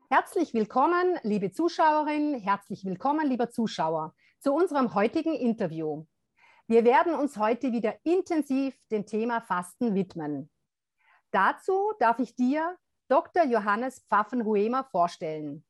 Herzlich willkommen, liebe Zuschauerinnen, herzlich willkommen, lieber Zuschauer, zu unserem heutigen Interview. Wir werden uns heute wieder intensiv dem Thema Fasten widmen. Dazu darf ich dir Dr. Johannes Pfaffenhuemer vorstellen.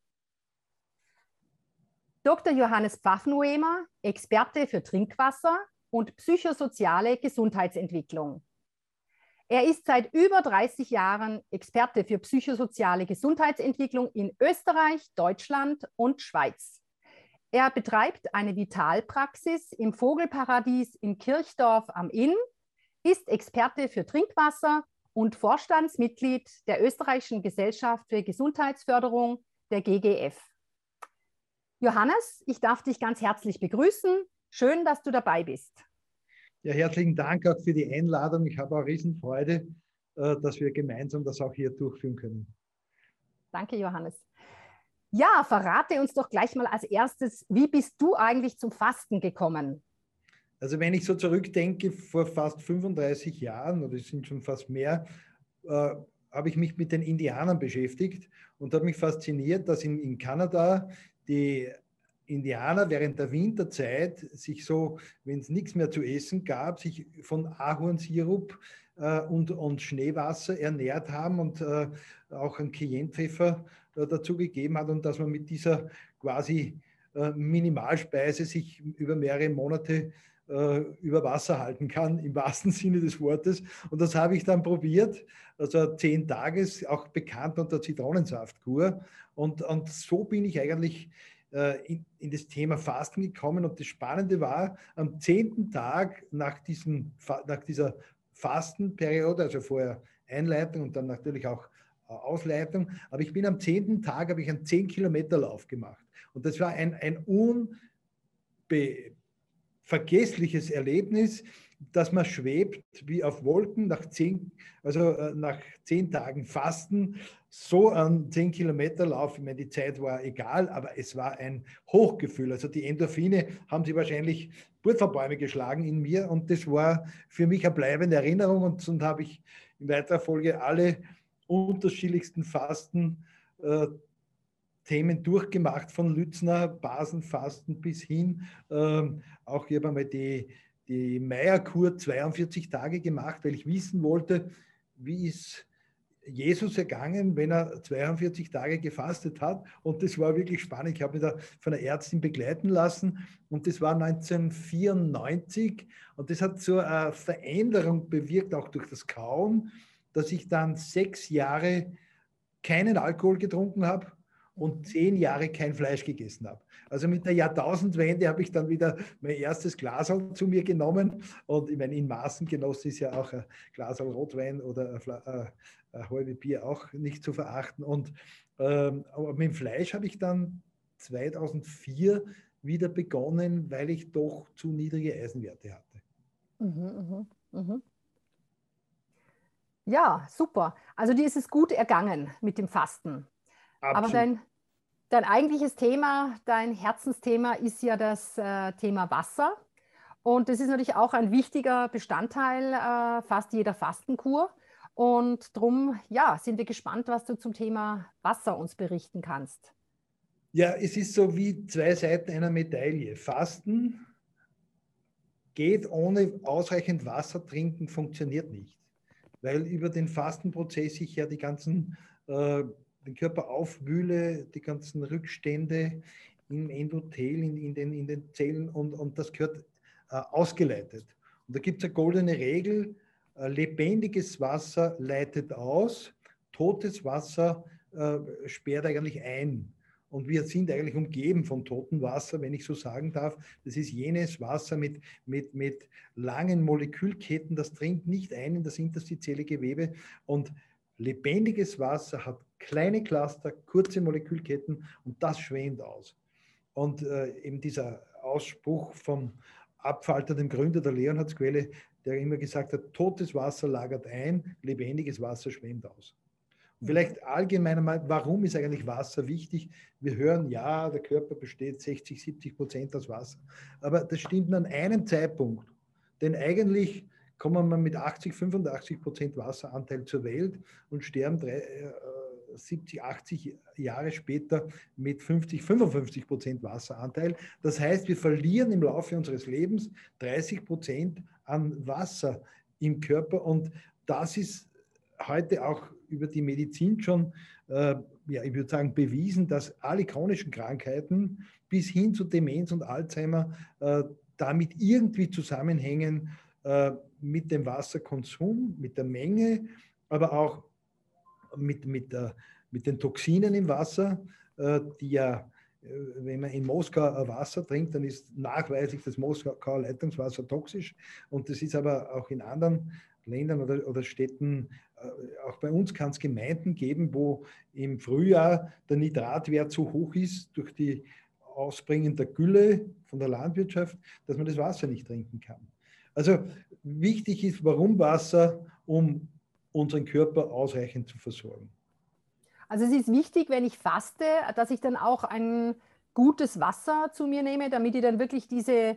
Dr. Johannes Pfaffenhuemer, Experte für Trinkwasser und psychosoziale Gesundheitsentwicklung. Er ist seit über 30 Jahren Experte für psychosoziale Gesundheitsentwicklung in Österreich, Deutschland und Schweiz. Er betreibt eine Vitalpraxis im Vogelparadies in Kirchdorf am Inn, ist Experte für Trinkwasser und Vorstandsmitglied der Österreichischen Gesellschaft für Gesundheitsförderung, der GGF. Johannes, ich darf dich ganz herzlich begrüßen. Schön, dass du dabei bist. Ja, herzlichen Dank auch für die Einladung. Ich habe auch Riesenfreude, dass wir gemeinsam das auch hier durchführen können. Danke, Johannes. Ja, verrate uns doch gleich mal als erstes, wie bist du eigentlich zum Fasten gekommen? Also wenn ich so zurückdenke, vor fast 35 Jahren, oder es sind schon fast mehr, habe ich mich mit den Indianern beschäftigt und habe mich fasziniert, dass in Kanada die Indianer während der Winterzeit sich so, wenn es nichts mehr zu essen gab, sich von Ahornsirup und Schneewasser ernährt haben und auch einen Cayennepfeffer dazu gegeben hat und dass man mit dieser quasi Minimalspeise sich über mehrere Monate über Wasser halten kann, im wahrsten Sinne des Wortes. Und das habe ich dann probiert, also 10 Tages, auch bekannt unter Zitronensaftkur. Und so bin ich eigentlich in das Thema Fasten gekommen. Und das Spannende war, am 10. Tag nach dieser Fastenperiode, also vorher Einleitung und dann natürlich auch Ausleitung, aber ich bin am 10. Tag, habe ich einen 10-Kilometer-Lauf gemacht. Und das war ein unvergessliches Erlebnis, dass man schwebt wie auf Wolken nach 10 Tagen Fasten, so einen 10-Kilometer-Lauf. Ich meine, die Zeit war egal, aber es war ein Hochgefühl. Also die Endorphine haben sie wahrscheinlich Purzelbäume geschlagen in mir und das war für mich eine bleibende Erinnerung und habe ich in weiterer Folge alle unterschiedlichsten Fasten Themen durchgemacht, von Lützner, Basenfasten bis hin. Auch ich habe einmal die Meierkur 42 Tage gemacht, weil ich wissen wollte, wie ist Jesus ergangen, wenn er 42 Tage gefastet hat. Und das war wirklich spannend. Ich habe mich da von einer Ärztin begleiten lassen und das war 1994 und das hat so eine Veränderung bewirkt, auch durch das Kauen, dass ich dann 6 Jahre keinen Alkohol getrunken habe und 10 Jahre kein Fleisch gegessen habe. Also mit der Jahrtausendwende habe ich dann wieder mein erstes Glasl zu mir genommen und ich meine, in Maßen genossen ist ja auch ein Glasl Rotwein oder ein halbe Bier auch nicht zu verachten. Und aber mit dem Fleisch habe ich dann 2004 wieder begonnen, weil ich doch zu niedrige Eisenwerte hatte. Ja, super. Also dir ist es gut ergangen mit dem Fasten. Aber Absolut. dein eigentliches Thema, dein Herzensthema ist ja das Thema Wasser. Und das ist natürlich auch ein wichtiger Bestandteil fast jeder Fastenkur. Und darum, ja, sind wir gespannt, was du zum Thema Wasser uns berichten kannst. Ja, es ist so wie 2 Seiten einer Medaille. Fasten geht ohne ausreichend Wasser trinken, funktioniert nicht. Weil über den Fastenprozess ich ja den Körper aufwühle, die ganzen Rückstände im Endothel, in den Zellen und das gehört ausgeleitet. Und da gibt es eine goldene Regel, lebendiges Wasser leitet aus, totes Wasser sperrt eigentlich ein. Und wir sind eigentlich umgeben von totem Wasser, wenn ich so sagen darf. Das ist jenes Wasser mit langen Molekülketten, das dringt nicht ein in das interstitielle Gewebe. Und lebendiges Wasser hat kleine Cluster, kurze Molekülketten und das schwemmt aus. Und eben dieser Ausspruch vom Abfalter, dem Gründer der Leonhardsquelle, der immer gesagt hat, totes Wasser lagert ein, lebendiges Wasser schwemmt aus. Und vielleicht allgemein einmal, warum ist eigentlich Wasser wichtig? Wir hören, ja, der Körper besteht 60-70% aus Wasser. Aber das stimmt nur an einem Zeitpunkt. Denn eigentlich kommen wir mit 80-85% Wasseranteil zur Welt und sterben 70, 80 Jahre später mit 50, 55% Wasseranteil. Das heißt, wir verlieren im Laufe unseres Lebens 30% an Wasser im Körper und das ist heute auch über die Medizin schon, ja, ich würde sagen, bewiesen, dass alle chronischen Krankheiten bis hin zu Demenz und Alzheimer damit irgendwie zusammenhängen mit dem Wasserkonsum, mit der Menge, aber auch mit den Toxinen im Wasser, die ja, wenn man in Moskau Wasser trinkt, dann ist nachweislich das Moskauer Leitungswasser toxisch. Und das ist aber auch in anderen Ländern oder Städten, auch bei uns kann es Gemeinden geben, wo im Frühjahr der Nitratwert so hoch ist durch die Ausbringen der Gülle von der Landwirtschaft, dass man das Wasser nicht trinken kann. Also wichtig ist, warum Wasser, um unseren Körper ausreichend zu versorgen. Also es ist wichtig, wenn ich faste, dass ich dann auch ein gutes Wasser zu mir nehme, damit ich dann wirklich diese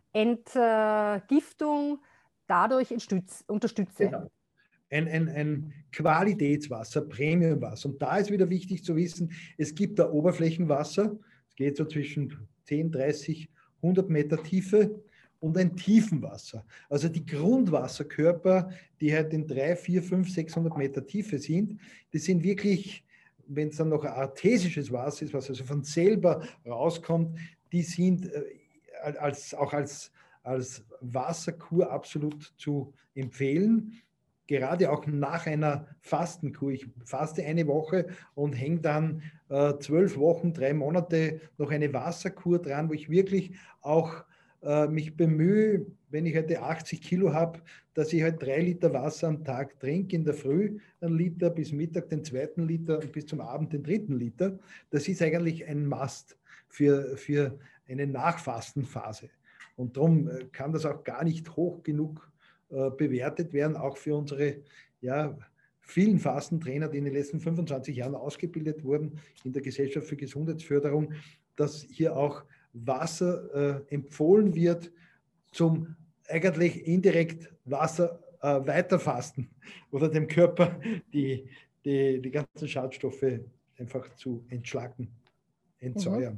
Entgiftung dadurch unterstütze. Genau. Ein Qualitätswasser, Premiumwasser. Und da ist wieder wichtig zu wissen, es gibt da Oberflächenwasser, es geht so zwischen 10, 30, 100 Meter Tiefe und ein Tiefenwasser. Also die Grundwasserkörper, die halt in 3, 4, 5, 600 Meter Tiefe sind, die sind wirklich, wenn es dann noch ein artesisches Wasser ist, was also von selber rauskommt, die sind auch als Wasserkur absolut zu empfehlen. Gerade auch nach einer Fastenkur. Ich faste eine Woche und hänge dann 12 Wochen, 3 Monate noch eine Wasserkur dran, wo ich wirklich auch mich bemühe, wenn ich heute 80 Kilo habe, dass ich halt 3 Liter Wasser am Tag trinke, in der Früh 1 Liter, bis Mittag den 2. Liter und bis zum Abend den 3. Liter. Das ist eigentlich ein Must für eine Nachfastenphase. Und darum kann das auch gar nicht hoch genug bewertet werden, auch für unsere vielen Fastentrainer, die in den letzten 25 Jahren ausgebildet wurden in der Gesellschaft für Gesundheitsförderung, dass hier auch Wasser empfohlen wird zum eigentlich indirekt Wasser weiterfasten oder dem Körper die ganzen Schadstoffe einfach zu entschlacken, entsäuern.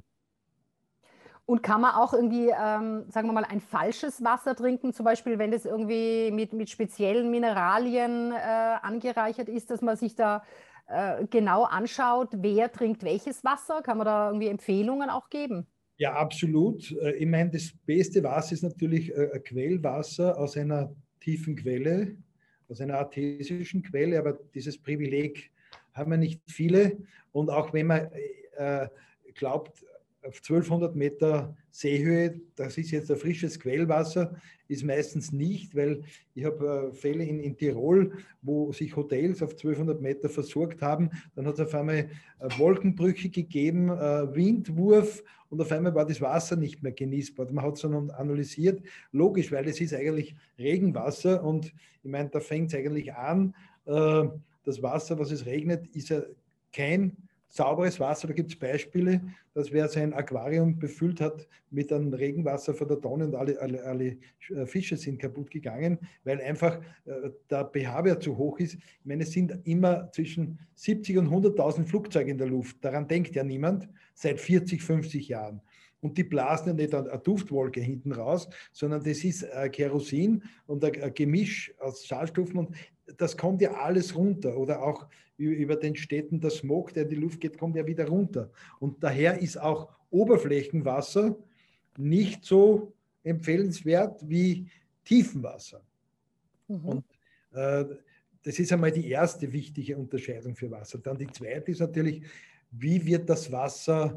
Und kann man auch irgendwie, sagen wir mal, ein falsches Wasser trinken, zum Beispiel, wenn das irgendwie mit speziellen Mineralien angereichert ist, dass man sich da genau anschaut, wer trinkt welches Wasser? Kann man da irgendwie Empfehlungen auch geben? Ja, absolut. Ich meine, das beste Wasser ist natürlich Quellwasser aus einer tiefen Quelle, aus einer artesischen Quelle, aber dieses Privileg haben wir nicht viele. Und auch wenn man glaubt, auf 1200 Meter Seehöhe, das ist jetzt ein frisches Quellwasser, ist meistens nicht, weil ich habe Fälle in Tirol, wo sich Hotels auf 1200 Meter versorgt haben. Dann hat es auf einmal Wolkenbrüche gegeben, Windwurf und auf einmal war das Wasser nicht mehr genießbar. Man hat es dann analysiert, logisch, weil es ist eigentlich Regenwasser und ich meine, da fängt es eigentlich an. Das Wasser, was es regnet, ist ja kein sauberes Wasser. Da gibt es Beispiele, dass wer sein Aquarium befüllt hat mit einem Regenwasser von der Tonne und alle Fische sind kaputt gegangen, weil einfach der pH-Wert zu hoch ist. Ich meine, es sind immer zwischen 70 und 100.000 Flugzeuge in der Luft. Daran denkt ja niemand seit 40, 50 Jahren. Und die blasen ja nicht eine Duftwolke hinten raus, sondern das ist Kerosin und ein Gemisch aus Schadstoffen und das kommt ja alles runter. Oder auch über den Städten der Smog, der in die Luft geht, kommt ja wieder runter. Und daher ist auch Oberflächenwasser nicht so empfehlenswert wie Tiefenwasser. Und das ist einmal die erste wichtige Unterscheidung für Wasser. Dann die zweite ist natürlich, wie wird das Wasser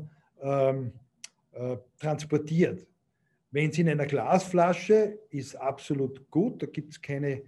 transportiert? Wenn es in einer Glasflasche ist, absolut gut, da gibt es keine,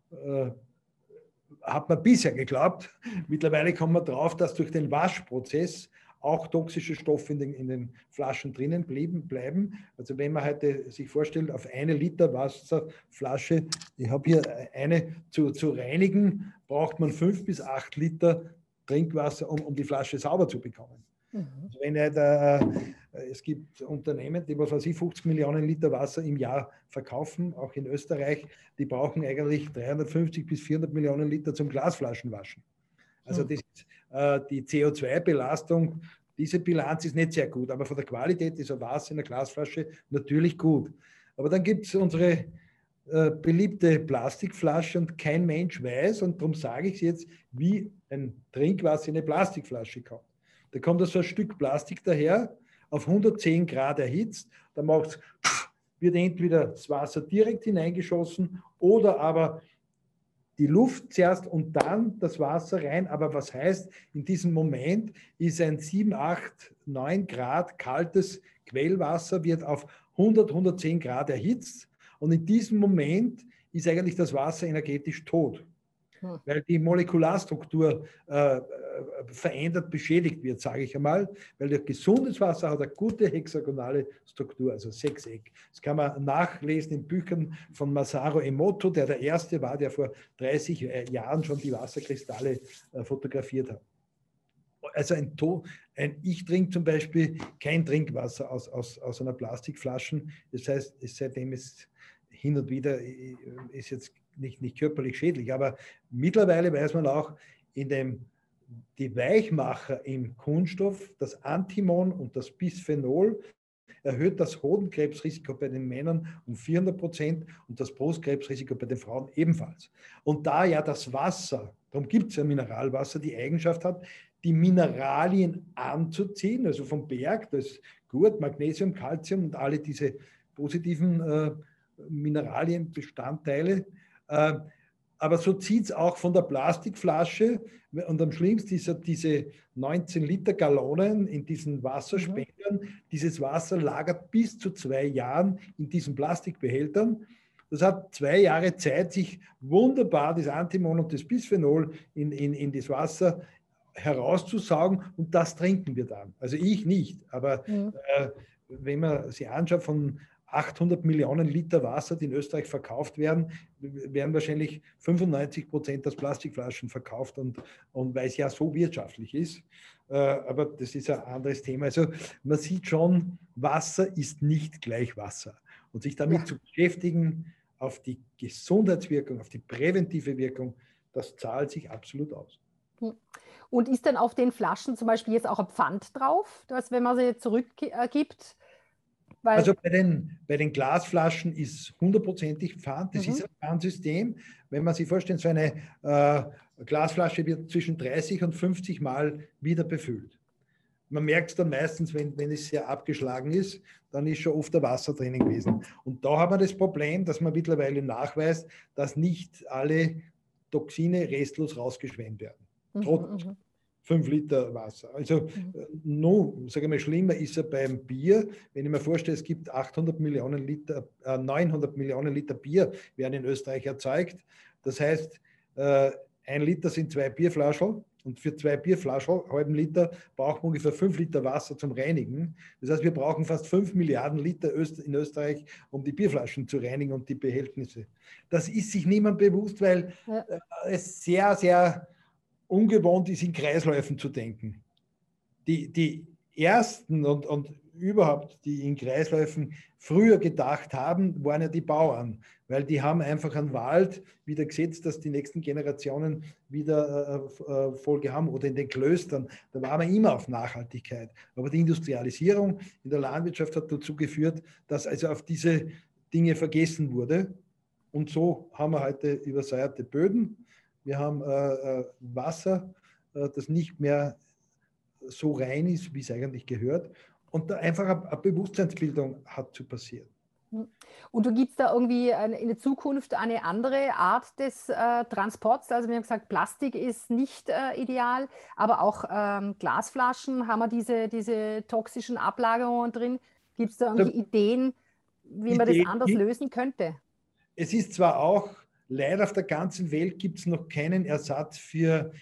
hat man bisher geglaubt. Mittlerweile kommt man drauf, dass durch den Waschprozess auch toxische Stoffe in den Flaschen drinnen bleiben. Also wenn man heute sich vorstellt, auf 1 Liter Wasserflasche, ich habe hier eine zu reinigen, braucht man 5 bis 8 Liter Trinkwasser, um die Flasche sauber zu bekommen. Also wenn es gibt Unternehmen, die, was weiß ich, 50 Millionen Liter Wasser im Jahr verkaufen, auch in Österreich, die brauchen eigentlich 350 bis 400 Millionen Liter zum Glasflaschenwaschen. Also das ist die CO2-Belastung, diese Bilanz ist nicht sehr gut, aber von der Qualität ist ein Wasser in der Glasflasche natürlich gut. Aber dann gibt es unsere beliebte Plastikflasche und kein Mensch weiß, und darum sage ich es jetzt, wie ein Trinkwasser in eine Plastikflasche kommt. Da kommt so ein Stück Plastik daher, auf 110 Grad erhitzt, dann wird entweder das Wasser direkt hineingeschossen oder aber die Luft zuerst und dann das Wasser rein. Aber was heißt, in diesem Moment ist ein 7, 8, 9 Grad kaltes Quellwasser, wird auf 100, 110 Grad erhitzt. Und in diesem Moment ist eigentlich das Wasser energetisch tot, weil die Molekularstruktur verändert, beschädigt wird, sage ich einmal, weil das gesundes Wasser hat eine gute hexagonale Struktur, also Sechseck. Das kann man nachlesen in Büchern von Masaru Emoto, der erste war, der vor 30 Jahren schon die Wasserkristalle fotografiert hat. Also ich trinke zum Beispiel kein Trinkwasser aus einer Plastikflasche. Das heißt, seitdem es hin und wieder ist jetzt nicht körperlich schädlich, aber mittlerweile weiß man auch, die Weichmacher im Kunststoff, das Antimon und das Bisphenol, erhöht das Hodenkrebsrisiko bei den Männern um 400% und das Brustkrebsrisiko bei den Frauen ebenfalls. Und da ja das Wasser, darum gibt es ja Mineralwasser, die Eigenschaft hat, die Mineralien anzuziehen, also vom Berg, das Gurt, Magnesium, Calcium und alle diese positiven Mineralienbestandteile. Aber so zieht es auch von der Plastikflasche und am schlimmsten ist ja diese 19 Liter Gallonen in diesen Wasserspendern. Dieses Wasser lagert bis zu 2 Jahren in diesen Plastikbehältern. Das hat 2 Jahre Zeit, sich wunderbar das Antimon und das Bisphenol in das Wasser herauszusaugen und das trinken wir dann. Also ich nicht, aber wenn man sich anschaut, von 800 Millionen Liter Wasser, die in Österreich verkauft werden, werden wahrscheinlich 95% aus Plastikflaschen verkauft und weil es ja so wirtschaftlich ist. Aber das ist ein anderes Thema. Also man sieht schon, Wasser ist nicht gleich Wasser. Und sich damit zu beschäftigen, auf die Gesundheitswirkung, auf die präventive Wirkung, das zahlt sich absolut aus. Und ist denn auf den Flaschen zum Beispiel jetzt auch ein Pfand drauf, dass wenn man sie zurückgibt? Also bei den Glasflaschen ist 100%ig Pfand. Das ist ein Pfandsystem. Wenn man sich vorstellt, so eine Glasflasche wird zwischen 30 und 50 Mal wieder befüllt. Man merkt es dann meistens, wenn es sehr abgeschlagen ist, dann ist schon oft der Wasser drinnen gewesen. Und da haben wir das Problem, dass man mittlerweile nachweist, dass nicht alle Toxine restlos rausgeschwemmt werden. Trotz 5 Liter Wasser. Also sage ich mal, schlimmer ist er beim Bier. Wenn ich mir vorstelle, es gibt 900 Millionen Liter Bier werden in Österreich erzeugt. Das heißt, 1 Liter sind 2 Bierflaschen und für 2 Bierflaschen, halben Liter, braucht man ungefähr 5 Liter Wasser zum Reinigen. Das heißt, wir brauchen fast 5 Milliarden Liter in Österreich, um die Bierflaschen zu reinigen und die Behältnisse. Das ist sich niemand bewusst, weil es sehr, sehr ungewohnt ist, in Kreisläufen zu denken. Die ersten und überhaupt, die in Kreisläufen früher gedacht haben, waren ja die Bauern, weil die haben einfach einen Wald wieder gesetzt, dass die nächsten Generationen wieder Folge haben, oder in den Klöstern, da war man immer auf Nachhaltigkeit. Aber die Industrialisierung in der Landwirtschaft hat dazu geführt, dass also auf diese Dinge vergessen wurde. Und so haben wir heute übersäuerte Böden. Wir haben Wasser, das nicht mehr so rein ist, wie es eigentlich gehört. Und da einfach eine Bewusstseinsbildung hat zu passieren. Und du gibst da irgendwie in der Zukunft eine andere Art des Transports? Also wir haben gesagt, Plastik ist nicht ideal, aber auch Glasflaschen, haben wir diese toxischen Ablagerungen drin. Gibt es da irgendwie Ideen, wie man das anders lösen könnte? Es ist zwar auch, leider auf der ganzen Welt gibt es noch keinen Ersatz für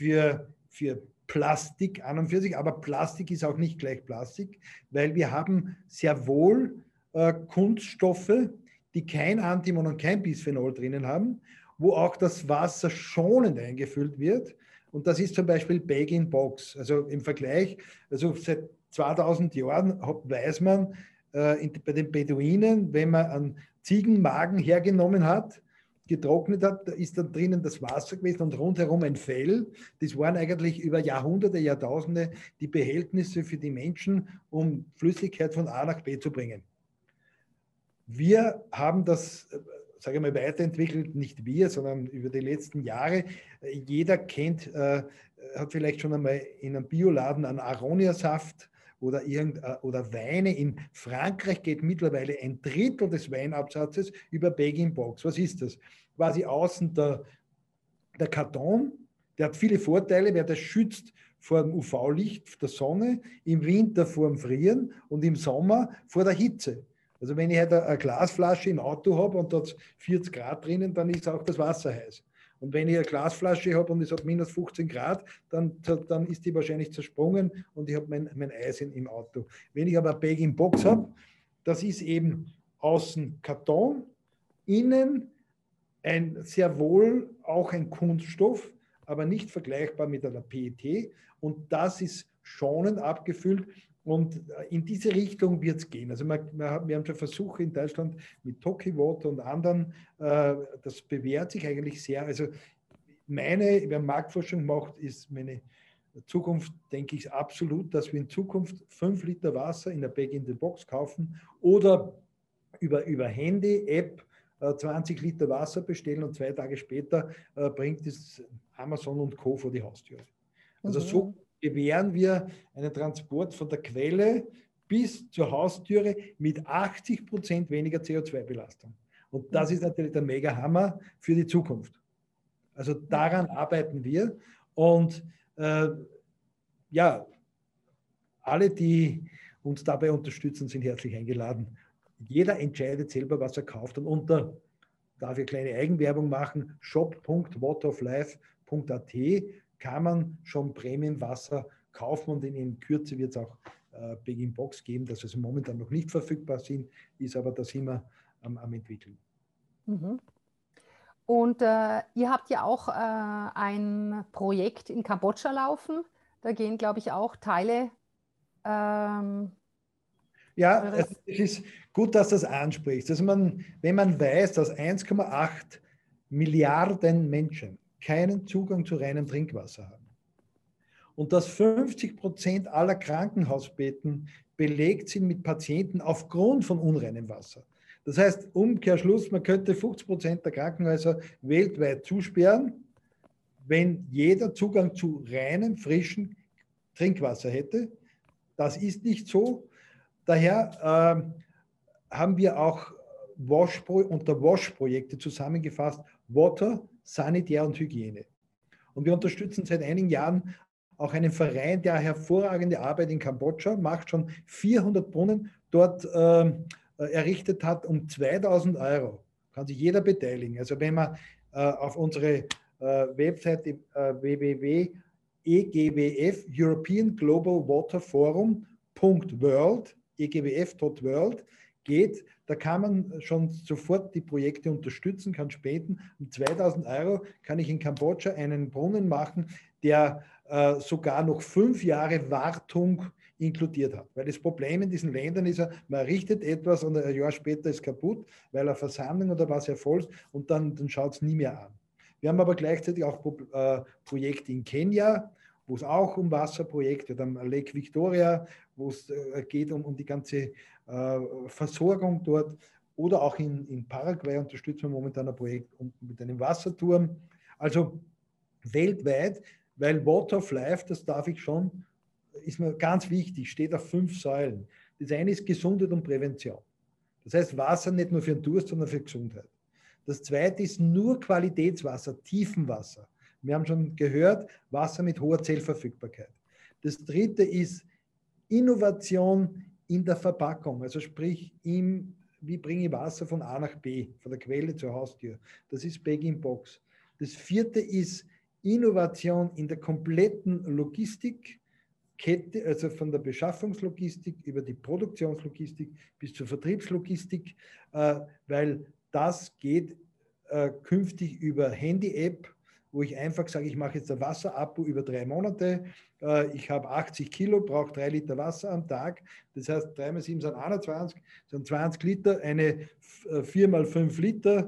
Plastik an und für sich, aber Plastik ist auch nicht gleich Plastik, weil wir haben sehr wohl Kunststoffe, die kein Antimon und kein Bisphenol drinnen haben, wo auch das Wasser schonend eingefüllt wird. Und das ist zum Beispiel Bag-in-Box. Also im Vergleich, also seit 2000 Jahren weiß man bei den Beduinen, wenn man einen Ziegenmagen hergenommen hat, getrocknet hat, da ist dann drinnen das Wasser gewesen und rundherum ein Fell. Das waren eigentlich über Jahrhunderte, Jahrtausende die Behältnisse für die Menschen, um Flüssigkeit von A nach B zu bringen. Wir haben das, sage ich mal, weiterentwickelt, nicht wir, sondern über die letzten Jahre. Jeder kennt, hat vielleicht schon einmal in einem Bioladen einen Aronia-Saft oder Weine. In Frankreich geht mittlerweile ein Drittel des Weinabsatzes über Bag-in-Box. Was ist das? Quasi außen der Karton, der hat viele Vorteile, weil das schützt vor dem UV-Licht der Sonne, im Winter vor dem Frieren und im Sommer vor der Hitze. Also wenn ich halt eine Glasflasche im Auto habe und da hat 40 Grad drinnen, dann ist auch das Wasser heiß. Und wenn ich eine Glasflasche habe und es hat minus 15 Grad, dann ist die wahrscheinlich zersprungen und ich habe mein Eis im Auto. Wenn ich aber eine Bag-in-Box habe, das ist eben außen Karton, innen sehr wohl auch ein Kunststoff, aber nicht vergleichbar mit einer PET. Und das ist schonend abgefüllt. Und in diese Richtung wird es gehen. Also wir haben schon Versuche in Deutschland mit Toki Water und anderen. Das bewährt sich eigentlich sehr. Also wer Marktforschung macht, ist meine Zukunft, denke ich, absolut, dass wir in Zukunft 5 Liter Wasser in der Bag-in-the-Box kaufen oder über Handy, App 20 Liter Wasser bestellen und 2 Tage später bringt es Amazon und Co. vor die Haustür. Also so gewähren wir einen Transport von der Quelle bis zur Haustüre mit 80% weniger CO2-Belastung. Und das ist natürlich der Mega-Hammer für die Zukunft. Also daran arbeiten wir. Und ja, alle, die uns dabei unterstützen, sind herzlich eingeladen. Jeder entscheidet selber, was er kauft. Und darf ich kleine Eigenwerbung machen, shop.wateroflife.at kann man schon Prämienwasser kaufen und in Kürze wird es auch Bag-in-Box geben, dass es momentan noch nicht verfügbar sind, ist aber da sind wir am entwickeln. Mhm. Und ihr habt ja auch ein Projekt in Kambodscha laufen. Da gehen, glaube ich, auch Teile. Ja, es ist gut, dass du das ansprichst. Also wenn man weiß, dass 1,8 Milliarden Menschen keinen Zugang zu reinem Trinkwasser haben und dass 50% aller Krankenhausbetten belegt sind mit Patienten aufgrund von unreinem Wasser. Das heißt, Umkehrschluss, man könnte 50% der Krankenhäuser weltweit zusperren, wenn jeder Zugang zu reinem, frischen Trinkwasser hätte. Das ist nicht so. Daher haben wir auch unter WASH-Projekte zusammengefasst, Water, Sanitär und Hygiene. Und wir unterstützen seit einigen Jahren auch einen Verein, der hervorragende Arbeit in Kambodscha macht, schon 400 Brunnen dort errichtet hat, um 2.000 €. Kann sich jeder beteiligen. Also wenn man auf unsere Webseite www.egwf, European Global Water Forum.world, egwf.world geht, da kann man schon sofort die Projekte unterstützen, kann spenden. Um 2.000 € kann ich in Kambodscha einen Brunnen machen, der sogar noch 5 Jahre Wartung inkludiert hat. Weil das Problem in diesen Ländern ist ja, man errichtet etwas und ein Jahr später ist kaputt, weil eine Versammlung oder was erfolgt und dann schaut es nie mehr an. Wir haben aber gleichzeitig auch Projekte in Kenia, wo es auch um Wasserprojekte, dann Lake Victoria, wo es geht um die ganze Versorgung dort. Oder auch in Paraguay unterstützen wir momentan ein Projekt mit einem Wasserturm. Also weltweit, weil Water of Life, das darf ich schon, ist mir ganz wichtig, steht auf 5 Säulen. Das eine ist Gesundheit und Prävention. Das heißt, Wasser nicht nur für den Durst, sondern für Gesundheit. Das zweite ist nur Qualitätswasser, Tiefenwasser. Wir haben schon gehört, Wasser mit hoher Zellverfügbarkeit. Das dritte ist Innovation in der Verpackung, also sprich, wie bringe ich Wasser von A nach B, von der Quelle zur Haustür. Das ist Bag-in-Box. Das vierte ist Innovation in der kompletten Logistikkette, also von der Beschaffungslogistik über die Produktionslogistik bis zur Vertriebslogistik, weil das geht künftig über Handy-App, wo ich einfach sage, ich mache jetzt ein Wasserabbau über 3 Monate, ich habe 80 Kilo, brauche 3 Liter Wasser am Tag, das heißt 3 mal 7 sind 21, sind 20 Liter, eine 4 mal 5 Liter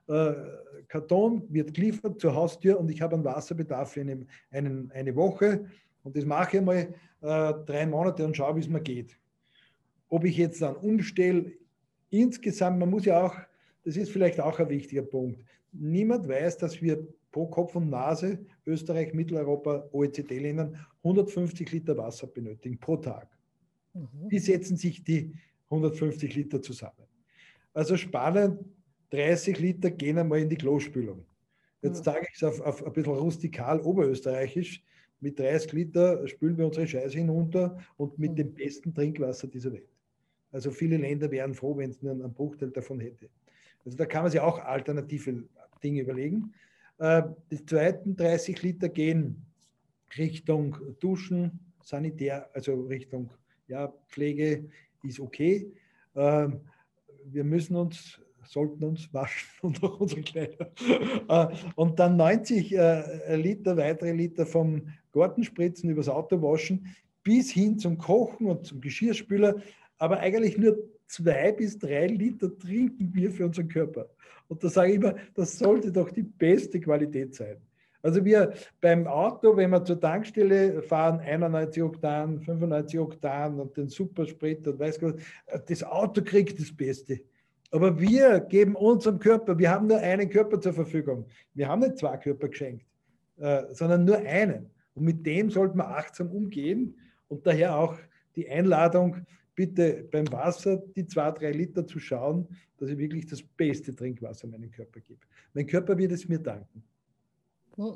Karton wird geliefert zur Haustür und ich habe einen Wasserbedarf für eine Woche und das mache ich mal 3 Monate und schaue, wie es mir geht. Ob ich jetzt dann umstelle, insgesamt, man muss ja auch, das ist vielleicht auch ein wichtiger Punkt, niemand weiß, dass wir pro Kopf und Nase, Österreich, Mitteleuropa, OECD-Ländern 150 Liter Wasser benötigen pro Tag. Wie setzen sich die 150 Liter zusammen? Also spannend, 30 Liter gehen einmal in die Klospülung. Jetzt sage ich es auf ein bisschen rustikal oberösterreichisch, mit 30 Liter spülen wir unsere Scheiße hinunter und mit dem besten Trinkwasser dieser Welt. Also viele Länder wären froh, wenn es nur einen Bruchteil davon hätte. Also da kann man sich auch alternative Dinge überlegen. Die zweiten 30 Liter gehen Richtung Duschen, Sanitär, also Richtung Pflege ist okay. Wir sollten uns waschen und auch unsere Kleider. Und dann 90 Liter, weitere Liter vom Gartenspritzen übers Auto waschen, bis hin zum Kochen und zum Geschirrspüler. Aber eigentlich nur 2 bis 3 Liter trinken wir für unseren Körper. Und da sage ich immer, das sollte doch die beste Qualität sein. Also wir beim Auto, wenn wir zur Tankstelle fahren, 91 Oktan, 95 Oktan und den Supersprit und weiß Gott, das Auto kriegt das Beste. Aber wir geben unserem Körper, wir haben nur einen Körper zur Verfügung. Wir haben nicht 2 Körper geschenkt, sondern nur einen. Und mit dem sollte man achtsam umgehen und daher auch die Einladung, bitte beim Wasser die 2, 3 Liter zu schauen, dass ich wirklich das beste Trinkwasser meinem Körper gebe. Mein Körper wird es mir danken. und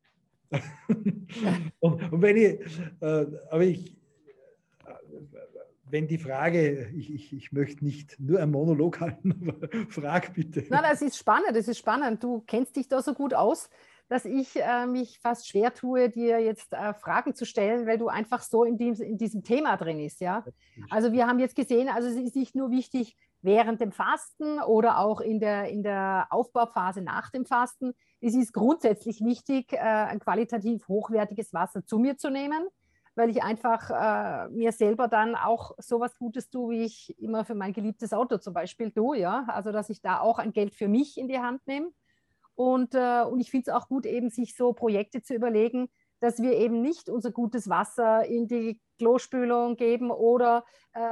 wenn die Frage, ich möchte nicht nur einen Monolog halten, aber frag bitte. Na, das ist spannend, das ist spannend. Du kennst dich da so gut aus, dass ich mich fast schwer tue, dir jetzt Fragen zu stellen, weil du einfach so in diesem Thema drin bist. Ja? Also wir haben jetzt gesehen, also es ist nicht nur wichtig während dem Fasten oder auch in der Aufbauphase nach dem Fasten. Es ist grundsätzlich wichtig, ein qualitativ hochwertiges Wasser zu mir zu nehmen, weil ich einfach mir selber dann auch sowas Gutes tue, wie ich immer für mein geliebtes Auto zum Beispiel tue. Ja? Also dass ich da auch ein Geld für mich in die Hand nehme. Und ich finde es auch gut, eben sich so Projekte zu überlegen, dass wir eben nicht unser gutes Wasser in die Klospülung geben oder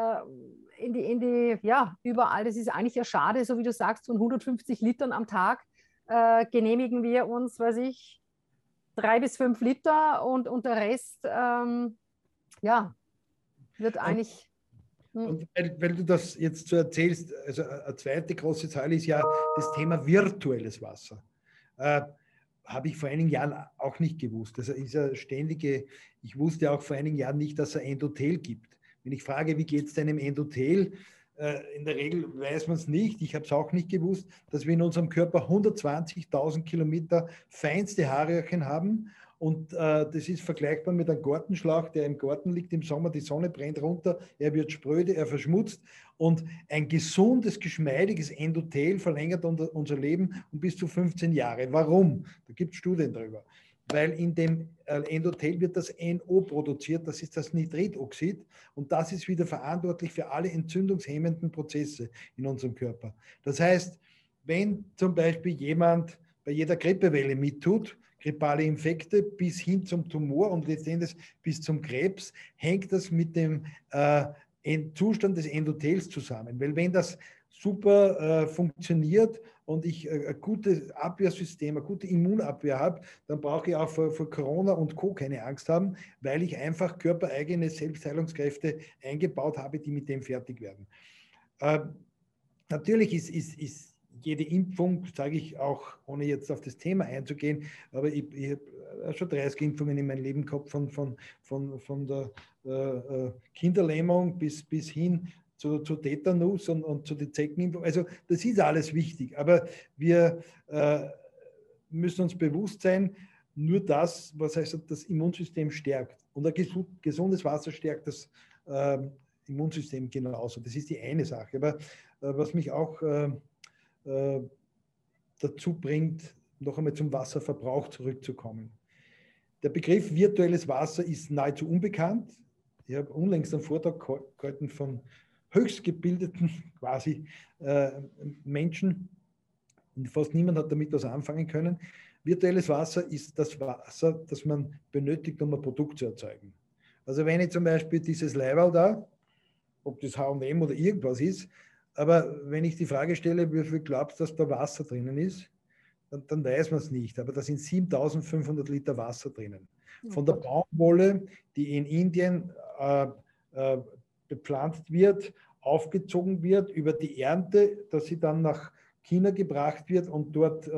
überall. Das ist eigentlich ja schade, so wie du sagst, von 150 Litern am Tag genehmigen wir uns, weiß ich, 3 bis 5 Liter und der Rest, wird eigentlich... Und weil du das jetzt so erzählst, also eine zweite große Zahl ist ja das Thema virtuelles Wasser. Habe ich vor einigen Jahren auch nicht gewusst. Also ist ja ich wusste auch vor einigen Jahren nicht, dass es ein Endothel gibt. Wenn ich frage, wie geht es deinem Endothel? In der Regel weiß man es nicht. Ich habe es auch nicht gewusst, dass wir in unserem Körper 120.000 Kilometer feinste Haarröhrchen haben. Und das ist vergleichbar mit einem Gartenschlauch, der im Garten liegt im Sommer, die Sonne brennt runter, er wird spröde, er verschmutzt. Und ein gesundes, geschmeidiges Endothel verlängert unser Leben um bis zu 15 Jahre. Warum? Da gibt es Studien darüber. Weil in dem Endothel wird das NO produziert, das ist das Nitritoxid und das ist wieder verantwortlich für alle entzündungshemmenden Prozesse in unserem Körper. Das heißt, wenn zum Beispiel jemand bei jeder Grippewelle mittut, grippale Infekte bis hin zum Tumor und letztendlich bis zum Krebs, hängt das mit dem Zustand des Endothels zusammen. Weil wenn das super funktioniert und ich ein gutes Abwehrsystem, eine gute Immunabwehr habe, dann brauche ich auch vor Corona und Co. keine Angst haben, weil ich einfach körpereigene Selbstheilungskräfte eingebaut habe, die mit dem fertig werden. Natürlich ist jede Impfung, sage ich auch, ohne jetzt auf das Thema einzugehen, aber ich habe schon 30 Impfungen in meinem Leben gehabt, von der Kinderlähmung bis hin zu Tetanus und zu den Zeckenimpfungen. Also das ist alles wichtig, aber wir müssen uns bewusst sein, nur das, was heißt, das Immunsystem stärkt. Und ein gesundes Wasser stärkt das Immunsystem genauso. Das ist die eine Sache. Aber was mich auch dazu bringt, noch einmal zum Wasserverbrauch zurückzukommen. Der Begriff virtuelles Wasser ist nahezu unbekannt. Ich habe unlängst einen Vortrag gehalten von höchst gebildeten quasi Menschen, und fast niemand hat damit was anfangen können. Virtuelles Wasser ist das Wasser, das man benötigt, um ein Produkt zu erzeugen. Also wenn ich zum Beispiel dieses Leiberl da, ob das H&M oder irgendwas ist, aber wenn ich die Frage stelle, wie viel glaubst du, dass da Wasser drinnen ist, dann weiß man es nicht. Aber da sind 7.500 Liter Wasser drinnen. Von der Baumwolle, die in Indien bepflanzt wird, aufgezogen wird, über die Ernte, dass sie dann nach China gebracht wird und dort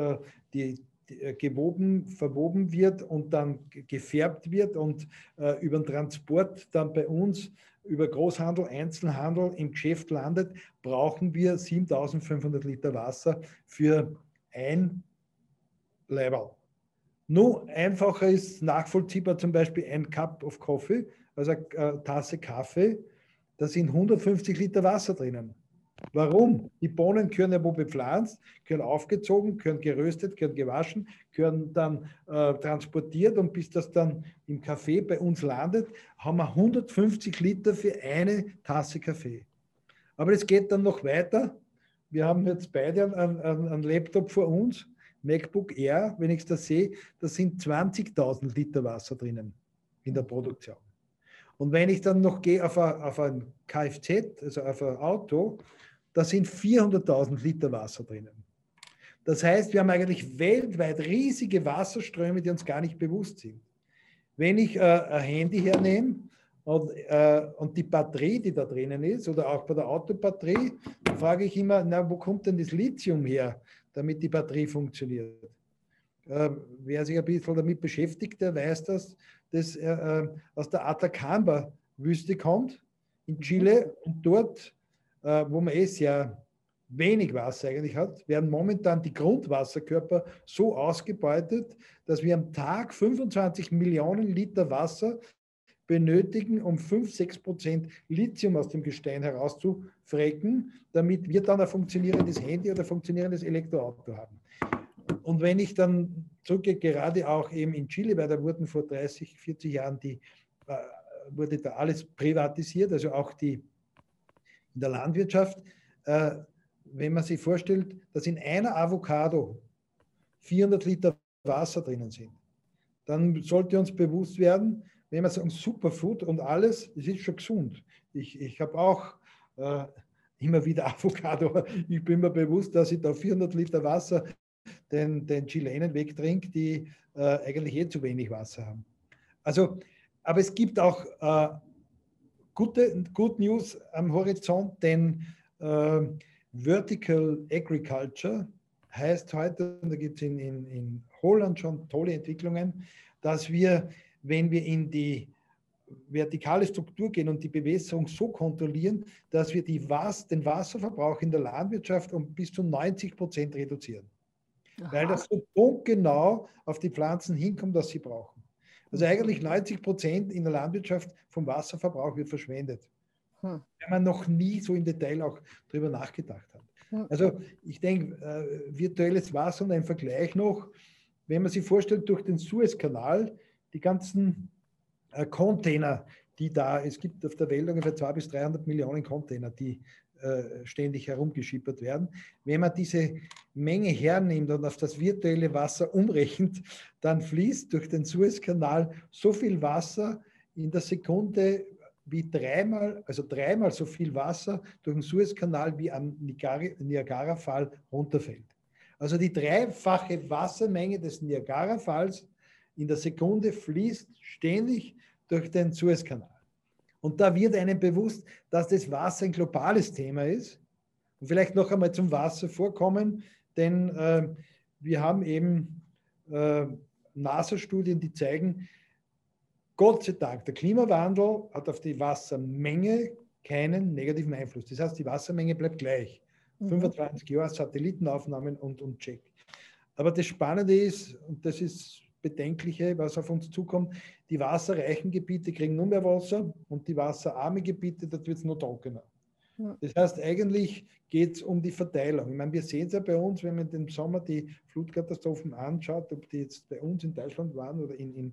verwoben wird und dann gefärbt wird und über den Transport dann bei uns über Großhandel, Einzelhandel im Geschäft landet, brauchen wir 7.500 Liter Wasser für ein Leiberl. Nur einfacher ist nachvollziehbar zum Beispiel ein Cup of Coffee, also eine Tasse Kaffee, da sind 150 Liter Wasser drinnen. Warum? Die Bohnen können ja wo bepflanzt, können aufgezogen, können geröstet, können gewaschen, können dann transportiert und bis das dann im Kaffee bei uns landet, haben wir 150 Liter für eine Tasse Kaffee. Aber es geht dann noch weiter. Wir haben jetzt beide einen Laptop vor uns, MacBook Air, wenn ich das sehe, da sind 20.000 Liter Wasser drinnen in der Produktion. Und wenn ich dann noch gehe auf ein Kfz, also auf ein Auto, da sind 400.000 Liter Wasser drinnen. Das heißt, wir haben eigentlich weltweit riesige Wasserströme, die uns gar nicht bewusst sind. Wenn ich ein Handy hernehme und die Batterie, die da drinnen ist, oder auch bei der Autobatterie, dann frage ich immer, na, wo kommt denn das Lithium her, damit die Batterie funktioniert? Wer sich ein bisschen damit beschäftigt, der weiß, dass das aus der Atacama-Wüste kommt, in Chile, und dort, wo man sehr wenig Wasser eigentlich hat, werden momentan die Grundwasserkörper so ausgebeutet, dass wir am Tag 25 Millionen Liter Wasser benötigen, um 5-6% Lithium aus dem Gestein herauszufrecken, damit wir dann ein funktionierendes Handy oder ein funktionierendes Elektroauto haben. Und wenn ich dann zurückgehe, gerade auch eben in Chile, weil da wurden vor 30, 40 Jahren wurde da alles privatisiert, also auch in der Landwirtschaft. Wenn man sich vorstellt, dass in einer Avocado 400 Liter Wasser drinnen sind, dann sollte uns bewusst werden, wenn wir sagen Superfood und alles, es ist schon gesund. Ich habe auch immer wieder Avocado. Ich bin mir bewusst, dass ich da 400 Liter Wasser den Chilenen wegtrinke, die eigentlich zu wenig Wasser haben. Also, aber es gibt auch Good News am Horizont, denn Vertical Agriculture heißt heute, und da gibt es in Holland schon tolle Entwicklungen, dass wir, wenn wir in die vertikale Struktur gehen und die Bewässerung so kontrollieren, dass wir den Wasserverbrauch in der Landwirtschaft um bis zu 90% reduzieren. Aha. Weil das so punktgenau auf die Pflanzen hinkommt, was sie brauchen. Also eigentlich 90% in der Landwirtschaft vom Wasserverbrauch wird verschwendet. Weil man noch nie so im Detail auch darüber nachgedacht hat. Also ich denke, virtuelles Wasser und ein Vergleich noch, wenn man sich vorstellt, durch den Suezkanal, die ganzen Container, die es gibt auf der Welt ungefähr 200 bis 300 Millionen Container, die ständig herumgeschippert werden. Wenn man diese Menge hernimmt und auf das virtuelle Wasser umrechnet, dann fließt durch den Suezkanal so viel Wasser in der Sekunde wie dreimal so viel Wasser durch den Suezkanal wie am Niagara-Fall runterfällt. Also die dreifache Wassermenge des Niagara-Falls in der Sekunde fließt ständig durch den Suezkanal. Und da wird einem bewusst, dass das Wasser ein globales Thema ist. Und vielleicht noch einmal zum Wasser vorkommen, denn wir haben eben NASA-Studien, die zeigen, Gott sei Dank, der Klimawandel hat auf die Wassermenge keinen negativen Einfluss. Das heißt, die Wassermenge bleibt gleich. 25 Jahre Satellitenaufnahmen und check. Aber das Spannende ist, und das ist Bedenkliche, was auf uns zukommt, die wasserreichen Gebiete kriegen nur mehr Wasser und die wasserarmen Gebiete, dort wird es nur trockener. Ja. Das heißt, eigentlich geht es um die Verteilung. Ich meine, wir sehen es ja bei uns, wenn man im Sommer die Flutkatastrophen anschaut, ob die jetzt bei uns in Deutschland waren oder in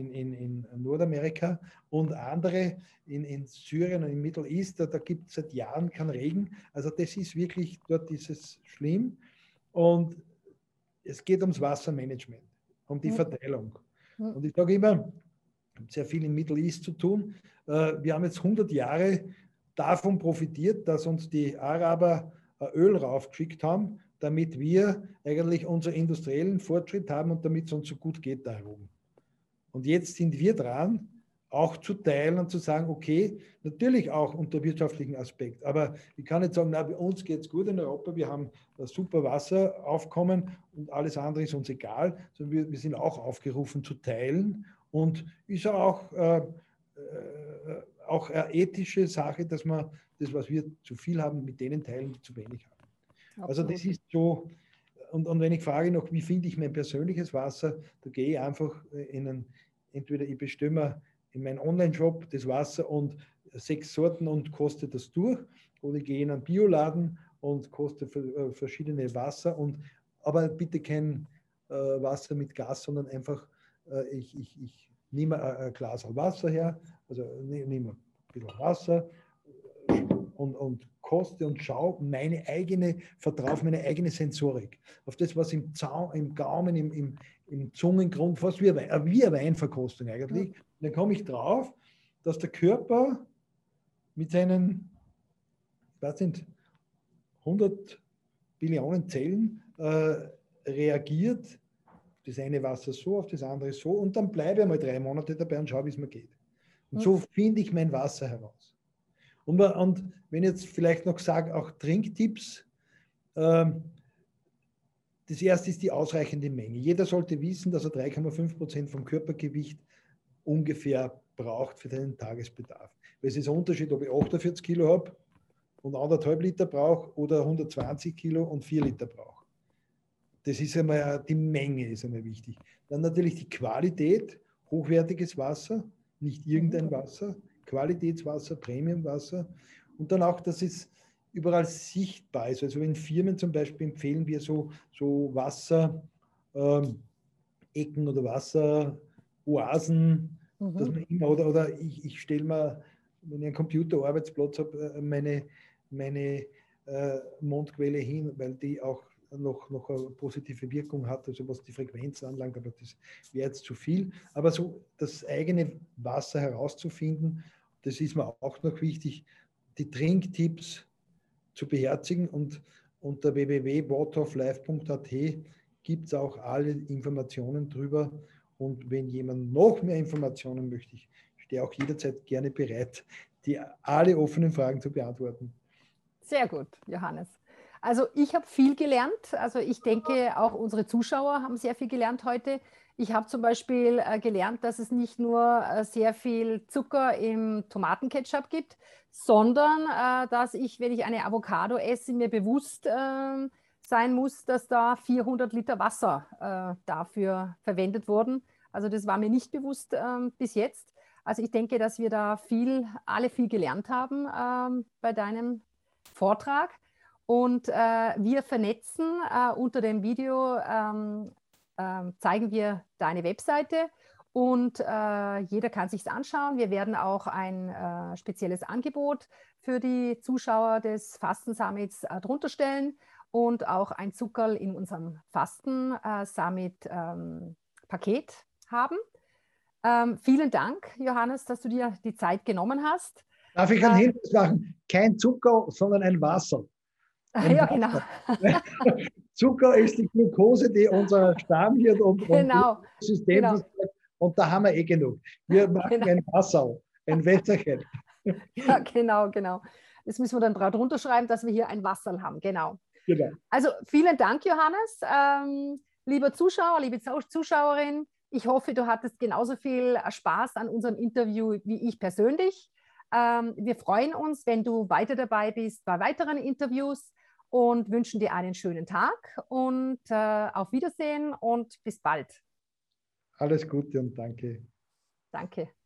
Nordamerika und andere in Syrien und im Middle East, da gibt es seit Jahren keinen Regen. Also das ist wirklich, dort ist es schlimm. Und es geht ums Wassermanagement, um die Verteilung. Und ich sage immer, sehr viel im Middle East zu tun. Wir haben jetzt 100 Jahre davon profitiert, dass uns die Araber Öl raufgeschickt haben, damit wir eigentlich unseren industriellen Fortschritt haben und damit es uns so gut geht da oben. Und jetzt sind wir dran, auch zu teilen und zu sagen, okay, natürlich auch unter wirtschaftlichen Aspekt, aber ich kann nicht sagen, na, bei uns geht es gut in Europa, wir haben ein super Wasseraufkommen und alles andere ist uns egal, sondern wir sind auch aufgerufen zu teilen und ist auch eine ethische Sache, dass man das, was wir zu viel haben, mit denen teilen, die zu wenig haben. Absolut. Also das ist so, und wenn ich frage noch, wie finde ich mein persönliches Wasser, da gehe ich einfach entweder ich bestimme in meinen Online-Shop das Wasser und 6 Sorten und koste das durch, oder ich gehe in einen Bioladen und koste verschiedene Wasser, aber bitte kein Wasser mit Gas, sondern einfach, ich nehme ein Glas Wasser her, also nehme ein bisschen Wasser und koste und schaue vertraue auf meine eigene Sensorik, auf das, was im Gaumen, im Zungengrund, fast wie eine Weinverkostung eigentlich. Und dann komme ich drauf, dass der Körper mit seinen, ich weiß nicht, 100 Billionen Zellen reagiert, das eine Wasser so, auf das andere so, und dann bleibe ich mal 3 Monate dabei und schaue, wie es mir geht. Und so finde ich mein Wasser heraus. Und wenn ich jetzt vielleicht noch sage, auch Trinktipps, das erste ist die ausreichende Menge. Jeder sollte wissen, dass er 3,5% vom Körpergewicht ungefähr braucht für seinen Tagesbedarf. Weil es ist ein Unterschied, ob ich 48 Kilo habe und 1,5 Liter brauche oder 120 Kilo und 4 Liter brauche. Das ist einmal, die Menge ist einmal wichtig. Dann natürlich die Qualität, hochwertiges Wasser, nicht irgendein Wasser, Qualitätswasser, Premiumwasser, und dann auch, dass es überall sichtbar ist. Also in Firmen zum Beispiel empfehlen wir so Wasserecken oder Wasseroasen, dass man immer, oder ich stelle mir, wenn ich einen Computerarbeitsplatz habe, meine Mondquelle hin, weil die auch noch eine positive Wirkung hat, also was die Frequenz anlangt, aber das wäre jetzt zu viel. Aber so das eigene Wasser herauszufinden, das ist mir auch noch wichtig, die Trinktipps zu beherzigen, und unter www.wateroflife.at gibt es auch alle Informationen drüber, und wenn jemand noch mehr Informationen möchte, ich stehe auch jederzeit gerne bereit, alle offenen Fragen zu beantworten. Sehr gut, Johannes. Also ich habe viel gelernt. Also ich denke, auch unsere Zuschauer haben sehr viel gelernt heute. Ich habe zum Beispiel gelernt, dass es nicht nur sehr viel Zucker im Tomatenketchup gibt, sondern dass ich, wenn ich eine Avocado esse, mir bewusst sein muss, dass da 400 Liter Wasser dafür verwendet wurden. Also das war mir nicht bewusst bis jetzt. Also ich denke, dass wir da alle viel gelernt haben bei deinem Vortrag. Und wir vernetzen unter dem Video, zeigen wir deine Webseite, und jeder kann sich es anschauen. Wir werden auch ein spezielles Angebot für die Zuschauer des Fasten-Summits drunter stellen und auch ein Zuckerl in unserem Fasten-Summit-Paket haben. Vielen Dank, Johannes, dass du dir die Zeit genommen hast. Darf ich einen Hinweis machen? Kein Zucker, sondern ein Wasser. Ja, genau. Zucker ist die Glucose, die unser Stammhirn und genau. System versorgt. Und da haben wir genug. Wir machen ein Wasser, ein Wässerchen. Ja, genau. Das müssen wir dann drunter schreiben, dass wir hier ein Wasserl haben. Genau. Also vielen Dank, Johannes. Lieber Zuschauer, liebe Zuschauerin, ich hoffe, du hattest genauso viel Spaß an unserem Interview wie ich persönlich. Wir freuen uns, wenn du weiter dabei bist bei weiteren Interviews, und wünschen dir einen schönen Tag und auf Wiedersehen und bis bald. Alles Gute und danke. Danke.